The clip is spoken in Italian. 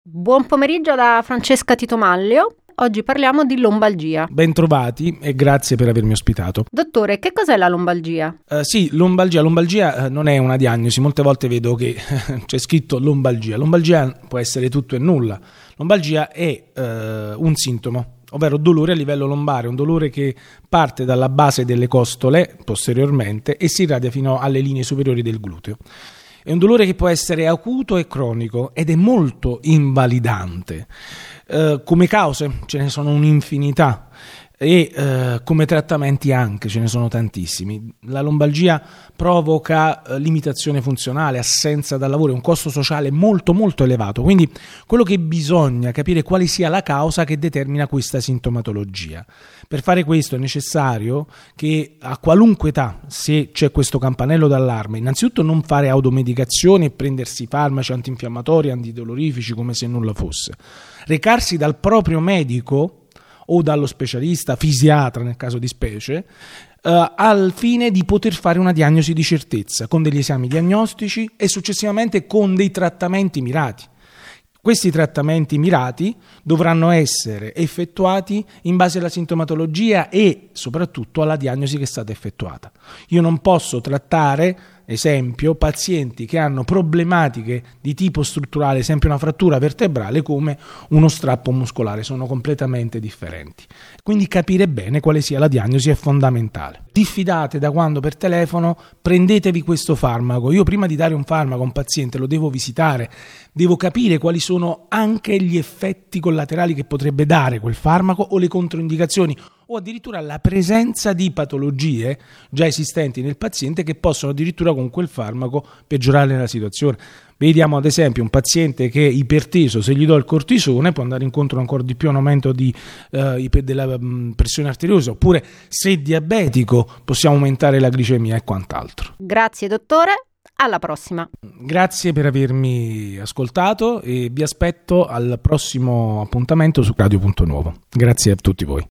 Buon pomeriggio da Francesca Titomaglio. Oggi parliamo di lombalgia. Bentrovati e grazie per avermi ospitato. Dottore, che cos'è la lombalgia? Sì, lombalgia non è una diagnosi. Molte volte vedo che c'è scritto lombalgia. Lombalgia può essere tutto e nulla. Lombalgia è un sintomo, ovvero dolore a livello lombare, un dolore che parte dalla base delle costole posteriormente e si irradia fino alle linee superiori del gluteo. È un dolore che può essere acuto e cronico ed è molto invalidante. Come cause ce ne sono un'infinità e come trattamenti anche ce ne sono tantissimi. La lombalgia provoca limitazione funzionale, assenza dal lavoro, un costo sociale molto molto elevato, quindi quello che bisogna capire quale sia la causa che determina questa sintomatologia. Per fare questo è necessario che a qualunque età, se c'è questo campanello d'allarme, innanzitutto non fare automedicazioni e prendersi farmaci antinfiammatori, antidolorifici come se nulla fosse, recarsi dal proprio medico o dallo specialista, fisiatra nel caso di specie, al fine di poter fare una diagnosi di certezza con degli esami diagnostici e successivamente con dei trattamenti mirati. Questi trattamenti mirati dovranno essere effettuati in base alla sintomatologia e soprattutto alla diagnosi che è stata effettuata. Io non posso trattare, esempio, pazienti che hanno problematiche di tipo strutturale, esempio una frattura vertebrale, come uno strappo muscolare, sono completamente differenti. Quindi capire bene quale sia la diagnosi è fondamentale. Diffidate da quando per telefono prendetevi questo farmaco. Io prima di dare un farmaco a un paziente lo devo visitare, devo capire quali sono anche gli effetti collaterali che potrebbe dare quel farmaco o le controindicazioni o addirittura la presenza di patologie già esistenti nel paziente che possono addirittura con quel farmaco peggiorare la situazione. Vediamo ad esempio un paziente che è iperteso, se gli do il cortisone può andare incontro ancora di più a un aumento della pressione arteriosa, oppure se è diabetico possiamo aumentare la glicemia e quant'altro. Grazie dottore, alla prossima. Grazie per avermi ascoltato e vi aspetto al prossimo appuntamento su Radio Punto Nuovo. Grazie a tutti voi.